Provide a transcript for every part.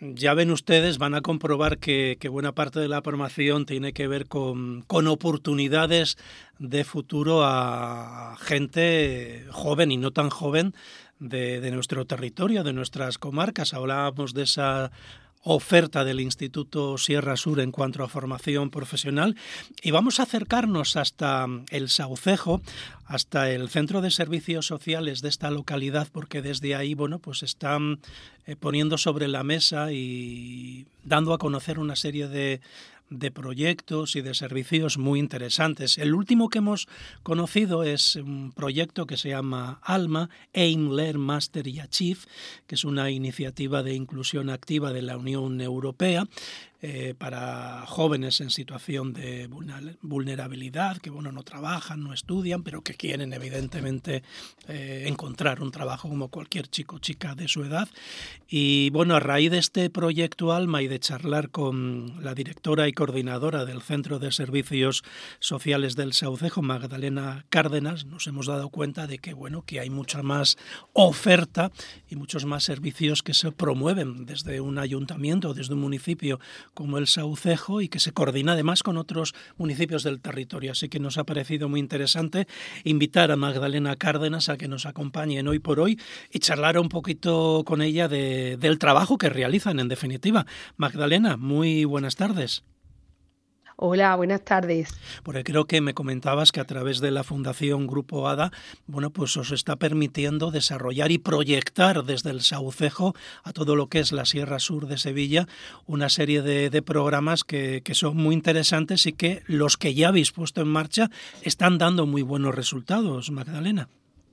ya ven ustedes, van a comprobar que buena parte de la formación tiene que ver con oportunidades de futuro a gente joven y no tan joven de nuestro territorio, de nuestras comarcas. Hablábamos de esa oferta del Instituto Sierra Sur en cuanto a formación profesional y vamos a acercarnos hasta el Saucejo, hasta el Centro de Servicios Sociales de esta localidad, porque desde ahí, bueno, pues están poniendo sobre la mesa y dando a conocer una serie de proyectos y de servicios muy interesantes. El último que hemos conocido es un proyecto que se llama ALMA, Aim, Learn, Master y Achieve, que es una iniciativa de inclusión activa de la Unión Europea para jóvenes en situación de vulnerabilidad, que bueno, no trabajan, no estudian, pero que quieren evidentemente encontrar un trabajo como cualquier chico o chica de su edad. Y bueno, a raíz de este proyecto ALMA y de charlar con la directora y coordinadora del Centro de Servicios Sociales del Saucejo, Magdalena Cárdenas, nos hemos dado cuenta de que bueno, que hay mucha más oferta y muchos más servicios que se promueven desde un ayuntamiento, desde un municipio como el Saucejo, y que se coordina además con otros municipios del territorio. Así que nos ha parecido muy interesante invitar a Magdalena Cárdenas a que nos acompañe en Hoy por Hoy y charlar un poquito con ella del trabajo que realizan, en definitiva. Magdalena, muy buenas tardes. Hola, buenas tardes. Porque creo que me comentabas que a través de la Fundación Grupo ADA, bueno, pues os está permitiendo desarrollar y proyectar desde el Saucejo a todo lo que es la Sierra Sur de Sevilla una serie de programas que son muy interesantes y que los que ya habéis puesto en marcha están dando muy buenos resultados, Magdalena.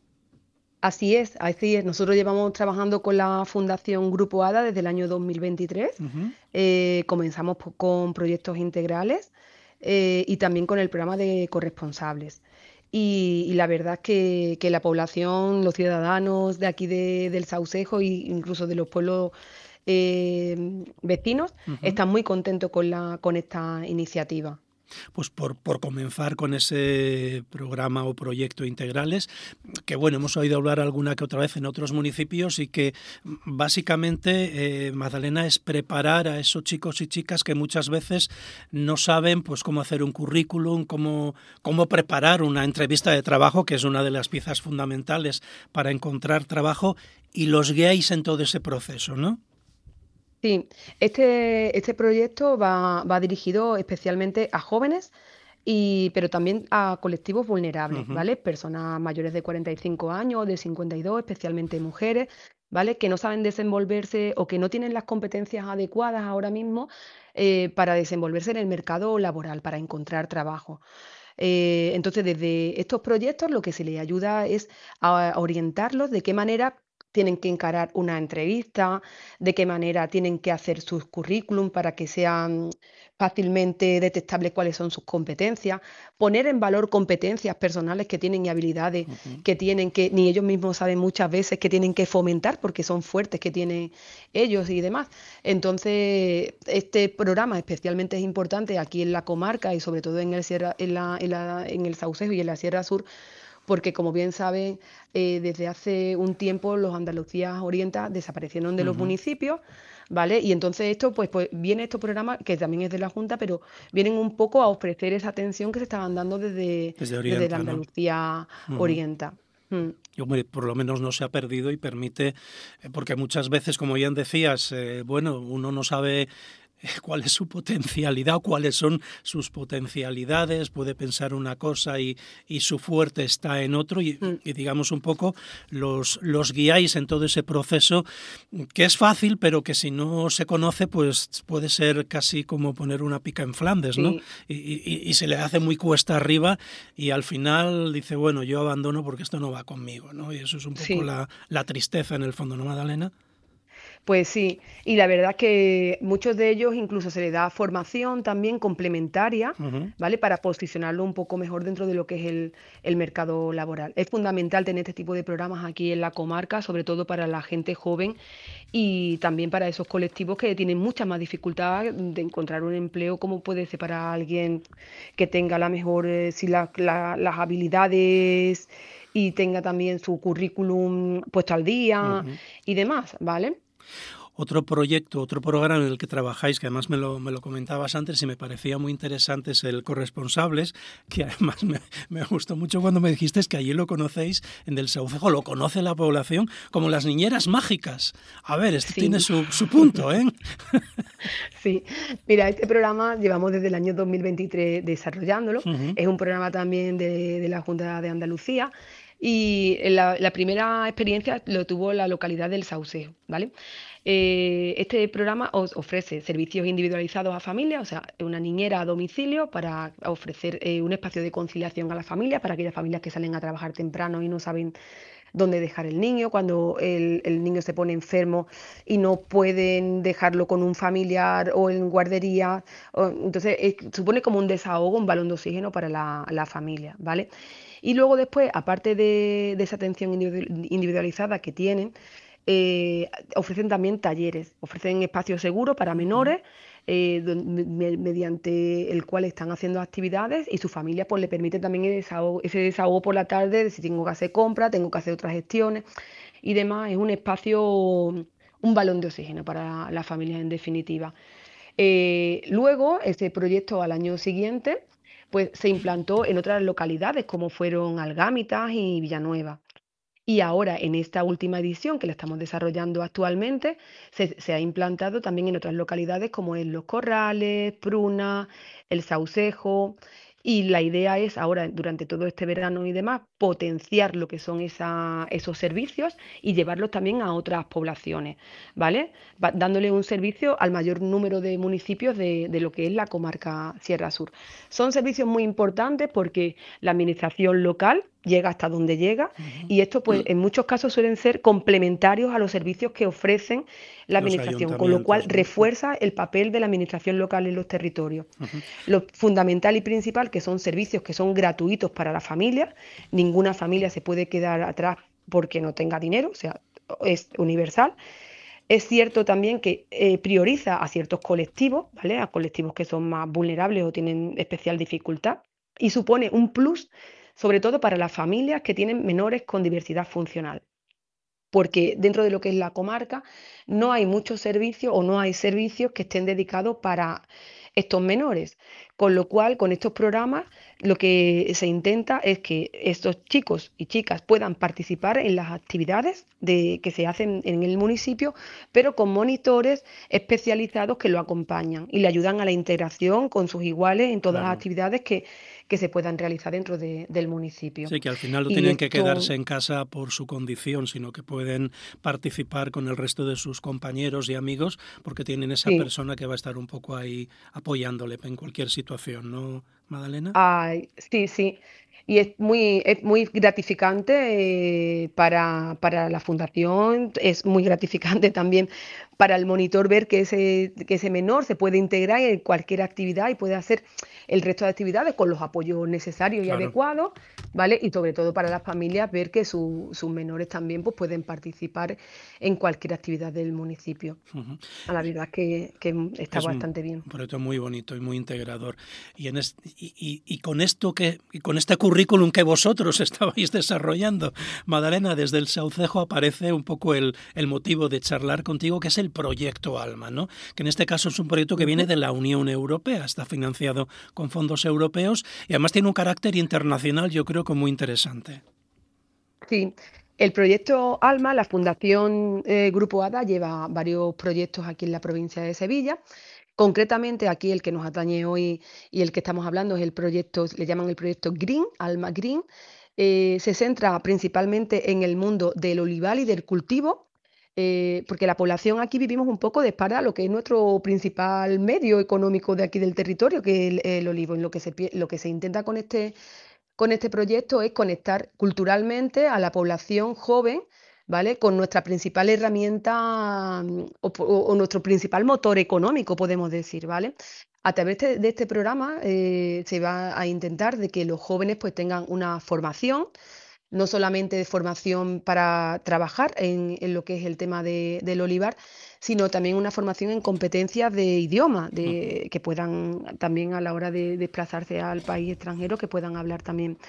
Así es, así es. Nosotros llevamos trabajando con la Fundación Grupo ADA desde el año 2023. Uh-huh. Comenzamos con proyectos integrales y también con el programa de corresponsables. Y la verdad es que la población, los ciudadanos de aquí del Saucejo e incluso de los pueblos vecinos Uh-huh. están muy contentos con esta iniciativa. Pues por comenzar con ese programa o proyecto integrales, que bueno, hemos oído hablar alguna que otra vez en otros municipios y que básicamente, Magdalena, es preparar a esos chicos y chicas que muchas veces no saben pues cómo hacer un currículum, cómo preparar una entrevista de trabajo, que es una de las piezas fundamentales para encontrar trabajo, y los guiáis en todo ese proceso, ¿no? Sí, este proyecto va dirigido especialmente a jóvenes, pero también a colectivos vulnerables, Uh-huh. ¿vale? Personas mayores de 45 años, de 52, especialmente mujeres, ¿vale? Que no saben desenvolverse o que no tienen las competencias adecuadas ahora mismo para desenvolverse en el mercado laboral, para encontrar trabajo. Entonces, desde estos proyectos lo que se les ayuda es a orientarlos de qué manera tienen que encarar una entrevista, de qué manera tienen que hacer sus currículum para que sean fácilmente detectables cuáles son sus competencias, poner en valor competencias personales que tienen y habilidades Uh-huh. que tienen que ni ellos mismos saben muchas veces que tienen que fomentar porque son fuertes que tienen ellos y demás. Entonces, este programa especialmente es importante aquí en la comarca y sobre todo en el en el Saucejo y en la Sierra Sur, porque como bien saben, desde hace un tiempo los Andalucías Orientas desaparecieron de los Uh-huh. municipios, ¿vale? Y entonces esto, pues viene estos programas, que también es de la Junta, pero vienen un poco a ofrecer esa atención que se estaban dando Desde desde la Orienta, ¿no? Andalucía Uh-huh. Orienta. Mm. Y, hombre, por lo menos no se ha perdido y permite, porque muchas veces, como bien decías, bueno, uno no sabe cuál es su potencialidad o cuáles son sus potencialidades, puede pensar una cosa y su fuerte está en otro Mm. y digamos un poco los guiáis en todo ese proceso, que es fácil, pero que si no se conoce pues puede ser casi como poner una pica en Flandes, ¿no? Sí. Y se le hace muy cuesta arriba y al final dice, bueno, yo abandono porque esto no va conmigo, ¿no? Y eso es un poco Sí. la tristeza en el fondo, ¿no, Magdalena? Pues sí, y la verdad es que muchos de ellos incluso se les da formación también complementaria, Uh-huh. ¿vale? Para posicionarlo un poco mejor dentro de lo que es el mercado laboral. Es fundamental tener este tipo de programas aquí en la comarca, sobre todo para la gente joven y también para esos colectivos que tienen mucha más dificultad de encontrar un empleo, como puede ser para alguien que tenga la mejor, si las habilidades y tenga también su currículum puesto al día Uh-huh. y demás, ¿vale? otro proyecto, otro programa en el que trabajáis, que además me lo comentabas antes y me parecía muy interesante, es el Corresponsables, que además me gustó mucho cuando me dijiste que allí lo conocéis, en Del Saucejo, lo conoce la población como las niñeras mágicas. A ver, esto tiene Sí, su punto, ¿eh? sí. Mira, este programa llevamos desde el año 2023 desarrollándolo. Ujú. Es un programa también de la Junta de Andalucía y la primera experiencia lo tuvo la localidad del Saucejo, ¿vale? Este programa ofrece servicios individualizados a familias, o sea, una niñera a domicilio para ofrecer un espacio de conciliación a las familias, para aquellas familias que salen a trabajar temprano y no saben dónde dejar el niño, cuando el niño se pone enfermo y no pueden dejarlo con un familiar o en guardería. Entonces, supone como un desahogo, un balón de oxígeno para la familia, ¿vale? Y luego después, aparte de esa atención individualizada que tienen, ofrecen también talleres, ofrecen espacios seguros para menores, mediante el cual están haciendo actividades y su familia pues le permite también ese desahogo por la tarde, de si tengo que hacer compras, tengo que hacer otras gestiones y demás. Es un espacio, un balón de oxígeno para las familias en definitiva. Luego, ese proyecto al año siguiente, pues se implantó en otras localidades como fueron Algámitas y Villanueva. Y ahora, en esta última edición que la estamos desarrollando actualmente, se ha implantado también en otras localidades como en Los Corrales, Pruna, El Saucejo. Y la idea es ahora, durante todo este verano y demás, potenciar lo que son esos servicios y llevarlos también a otras poblaciones, ¿vale? Dándole un servicio al mayor número de municipios de lo que es la comarca Sierra Sur. Son servicios muy importantes porque la administración local llega hasta donde llega Ujú. y esto pues en muchos casos suelen ser complementarios a los servicios que ofrecen la Los administración, con lo cual ayuntamientos, ¿no? refuerza el papel de la administración local en los territorios. Ujú. Lo fundamental y principal que son servicios que son gratuitos para la familia, ninguna familia se puede quedar atrás porque no tenga dinero, o sea, es universal. Es cierto también que prioriza a ciertos colectivos, ¿vale? A colectivos que son más vulnerables o tienen especial dificultad y supone un plus, sobre todo para las familias que tienen menores con diversidad funcional. Porque dentro de lo que es la comarca no hay muchos servicios o no hay servicios que estén dedicados para estos menores. Con lo cual, con estos programas, lo que se intenta es que estos chicos y chicas puedan participar en las actividades que se hacen en el municipio, pero con monitores especializados que lo acompañan y le ayudan a la integración con sus iguales en todas las Claro. actividades que se puedan realizar dentro del municipio. Sí, que al final no Y tienen que esto, quedarse en casa por su condición, sino que pueden participar con el resto de sus compañeros y amigos porque tienen esa sí. persona que va a estar un poco ahí apoyándole en cualquier situación, ¿no, Madalena? Ay, sí, sí. Y es muy gratificante para la fundación, es muy gratificante también para el monitor ver que ese menor se puede integrar en cualquier actividad y puede hacer el resto de actividades con los apoyos necesarios y Claro. adecuados, ¿vale? Y sobre todo para las familias ver que sus menores también pues, pueden participar en cualquier actividad del municipio. Ujú. La verdad es que está Es un bastante bien. proyecto muy bonito y muy integrador. Y con esto y con este currículum que vosotros estabais desarrollando, Madalena, desde el Saucejo aparece un poco el motivo de charlar contigo, que es el proyecto Alma, ¿no? Que en este caso es un proyecto que viene Ujú. de la Unión Europea, está financiado con fondos europeos y además tiene un carácter internacional, yo creo que muy interesante. Sí, el proyecto ALMA, la Fundación Grupo ADA, lleva varios proyectos aquí en la provincia de Sevilla. Concretamente, aquí el que nos atañe hoy y el que estamos hablando es el proyecto, le llaman el proyecto Green, ALMA Green. Se centra principalmente en el mundo del olivar y del cultivo, porque la población aquí vivimos un poco de espalda a lo que es nuestro principal medio económico de aquí del territorio, que es el olivo. En lo que se intenta con este proyecto es conectar culturalmente a la población joven, ¿vale? Con nuestra principal herramienta o nuestro principal motor económico, podemos decir, ¿vale? A través de este programa se va a intentar de que los jóvenes pues tengan una formación, no solamente de formación para trabajar en lo que es el tema del olivar, sino también una formación en competencias de idioma, Ujú. que puedan también a la hora de desplazarse al país extranjero, que puedan hablar también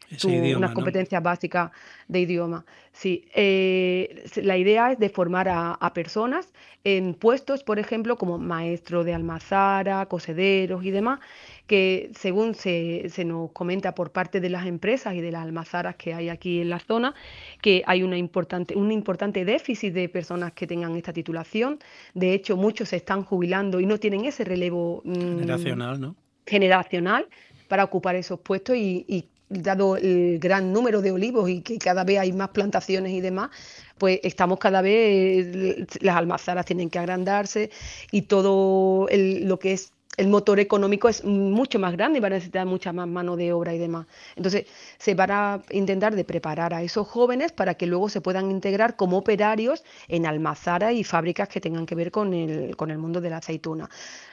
ese idioma, unas ¿no? competencias básicas de idioma. Sí, la idea es de formar a personas en puestos, por ejemplo, como maestro de almazara, cosederos y demás, que según se nos comenta por parte de las empresas y de las almazaras que hay aquí en la zona, que hay un importante déficit de personas que tengan esta titulación. De hecho, muchos se están jubilando y no tienen ese relevo Generacional, ¿no? generacional para ocupar esos puestos y dado el gran número de olivos y que cada vez hay más plantaciones y demás, pues estamos cada vez, las almazaras tienen que agrandarse y todo lo que es el motor económico es mucho más grande y van a necesitar mucha más mano de obra y demás. Entonces, se van a intentar de preparar a esos jóvenes para que luego se puedan integrar como operarios en almazaras y fábricas que tengan que ver con el mundo de la aceituna.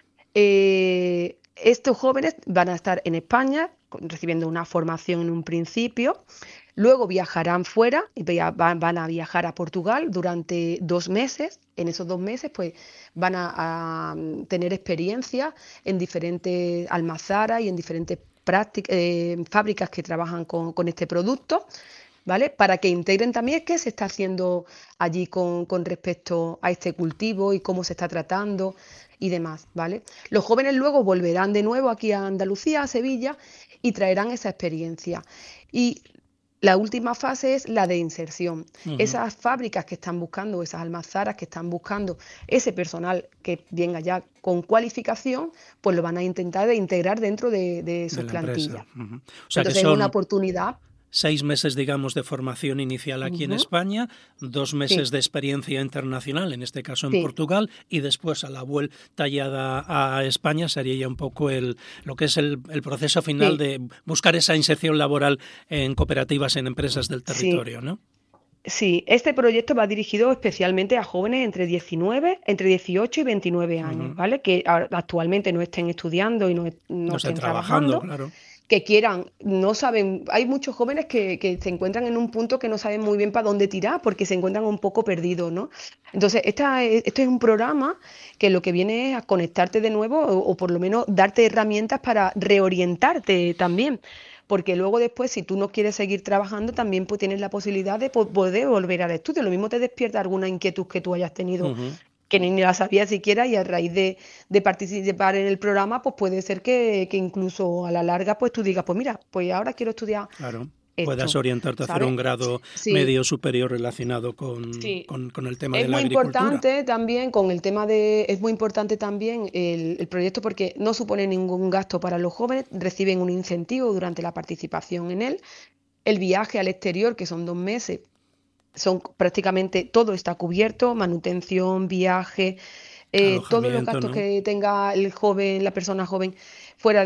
Estos jóvenes van a estar en España recibiendo una formación en un principio, luego viajarán fuera y van a viajar a Portugal durante 2 meses. En esos 2 meses pues van a tener experiencia en diferentes almazaras y en diferentes fábricas que trabajan con este producto. ¿Vale? Para que integren también qué se está haciendo allí con respecto a este cultivo y cómo se está tratando y demás, ¿vale? Los jóvenes luego volverán de nuevo aquí a Andalucía, a Sevilla, y traerán esa experiencia. Y la última fase es la de inserción. Ujú. Esas fábricas que están buscando, esas almazaras que están buscando ese personal que venga ya con cualificación, pues lo van a intentar de integrar dentro de De sus la empresa. plantillas. Ujú. O sea que Entonces es una son oportunidad. 6 meses, digamos, de formación inicial aquí en Ujú. España, 2 meses Sí, de experiencia internacional, en este caso en sí. Portugal, y después a la vuelta ya a España sería ya un poco lo que es el proceso final Sí, de buscar esa inserción laboral en cooperativas, en empresas del sí, territorio, ¿no? sí. Este proyecto va dirigido especialmente a jóvenes entre 18 y 29 años, Ujú. ¿vale? Que actualmente no estén estudiando y no No estén estén trabajando, trabajando, claro. que quieran, no saben, hay muchos jóvenes que se encuentran en un punto que no saben muy bien para dónde tirar porque se encuentran un poco perdidos, ¿no? Entonces, este es un programa que lo que viene es a conectarte de nuevo o por lo menos darte herramientas para reorientarte también. Porque luego después, si tú no quieres seguir trabajando, también pues, tienes la posibilidad de poder volver al estudio. Lo mismo te despierta alguna inquietud que tú hayas tenido Ujú. que ni la sabías siquiera y a raíz de participar en el programa, pues puede ser que incluso a la larga, pues tú digas, pues mira, pues ahora quiero estudiar Claro. Puedas esto, orientarte a hacer ¿sabes? un grado Sí, medio superior relacionado con, sí. con el tema Es de la muy agricultura. importante también es muy importante también el proyecto porque no supone ningún gasto para los jóvenes, reciben un incentivo durante la participación en él. El viaje al exterior, que son 2 meses, son prácticamente todo está cubierto, manutención, viaje, todos los Alojamiento, gastos ¿no? que tenga el joven, la persona joven fuera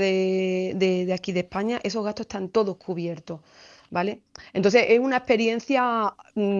de aquí de España, esos gastos están todos cubiertos, ¿vale? Entonces es una experiencia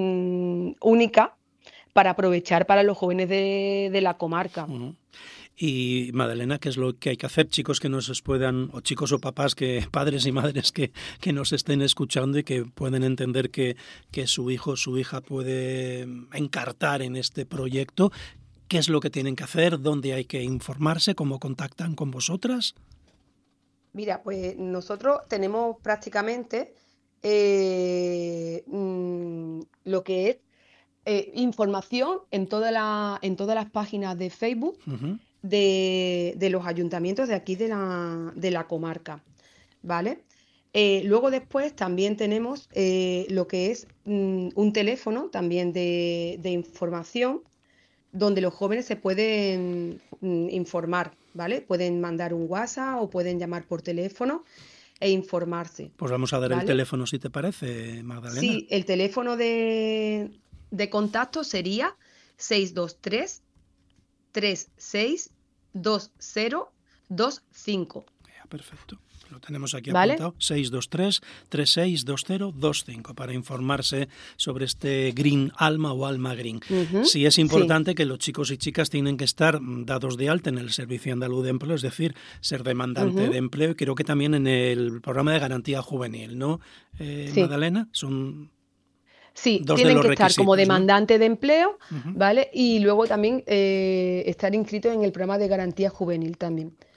única para aprovechar para los jóvenes de la comarca. Ujú. Y Madalena, ¿qué es lo que hay que hacer? Chicos que nos puedan, o chicos o papás, padres y madres que nos estén escuchando y que pueden entender que su hijo o su hija puede encartar en este proyecto. ¿Qué es lo que tienen que hacer? ¿Dónde hay que informarse? ¿Cómo contactan con vosotras? Mira, pues nosotros tenemos prácticamente lo que es información en todas las páginas de Facebook Ujú. de los ayuntamientos de aquí de la comarca, ¿vale? Luego después también tenemos lo que es un teléfono también de información donde los jóvenes se pueden informar, ¿vale? Pueden mandar un WhatsApp o pueden llamar por teléfono e informarse, Pues vamos a dar el ¿vale? teléfono si te parece, Magdalena. Sí, el teléfono de contacto sería 623-362025, Perfecto. Lo tenemos aquí ¿vale? apuntado, 623-362025, para informarse sobre este Green Alma o Alma Green. Ujú, Sí es sí, importante que los chicos y chicas tienen que estar dados de alta en el Servicio Andaluz de Empleo, es decir, ser demandante de ujú, empleo, y creo que también en el programa de garantía juvenil, ¿no, sí. Magdalena? Son Sí, dos de tienen los que estar como requisitos, ¿no? demandante de empleo, Uh -huh. ¿vale? Y luego también estar inscrito en el programa de garantía juvenil también.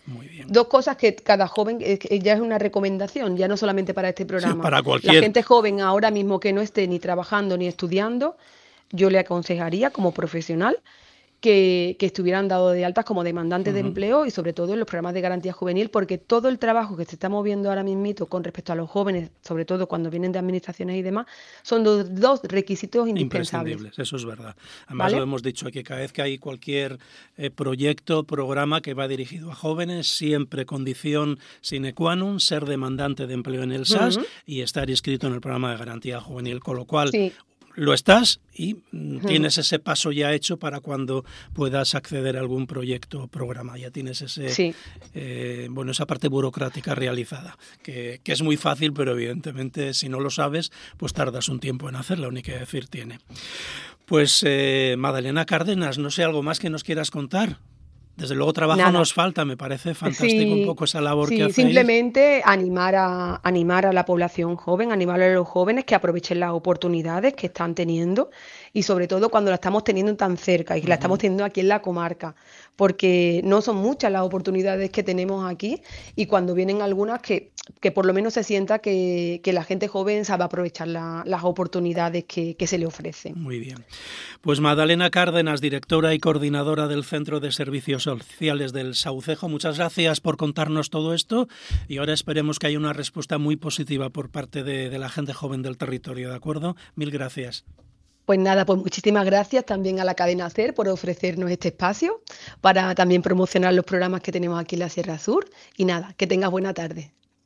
Muy bien. Dos cosas que cada joven, que ya es una recomendación, ya no solamente para este Sí, programa. para La cualquier. gente joven ahora mismo que no esté ni trabajando ni estudiando, yo le aconsejaría como profesional que estuvieran dados de altas como demandantes de Ujú. empleo y sobre todo en los programas de garantía juvenil, porque todo el trabajo que se está moviendo ahora mismito con respecto a los jóvenes, sobre todo cuando vienen de administraciones y demás, son dos requisitos indispensables, Imprescindibles, eso es verdad. Además lo ¿vale? hemos dicho aquí, cada vez que hay cualquier proyecto, programa que va dirigido a jóvenes, siempre condición sine qua non ser demandante de empleo en el SAS Ujú, y estar inscrito en el programa de garantía juvenil, con lo cual sí, lo estás y ujú, tienes ese paso ya hecho para cuando puedas acceder a algún proyecto o programa. Ya tienes sí. bueno, esa parte burocrática realizada, que es muy fácil, pero evidentemente si no lo sabes, pues tardas un tiempo en hacerlo, ni que decir tiene. Pues Madalena Cárdenas, no sé, algo más que nos quieras contar. Desde luego trabajo Nada. nos falta, me parece fantástico un Sí, poco esa labor que sí, hacéis. simplemente animar a la población joven, animar a los jóvenes que aprovechen las oportunidades que están teniendo y sobre todo cuando la estamos teniendo tan cerca y que la estamos Ujú. teniendo aquí en la comarca, porque no son muchas las oportunidades que tenemos aquí y cuando vienen algunas que por lo menos se sienta que la gente joven sabe aprovechar las oportunidades que se le ofrecen. Muy bien. Pues Madalena Cárdenas, directora y coordinadora del Centro de Servicios Sociales del Saucejo, muchas gracias por contarnos todo esto y ahora esperemos que haya una respuesta muy positiva por parte de la gente joven del territorio, ¿de acuerdo? Mil gracias. Pues nada, pues muchísimas gracias también a la cadena SER por ofrecernos este espacio para también promocionar los programas que tenemos aquí en la Sierra Sur. Y nada, que tengas buena tarde.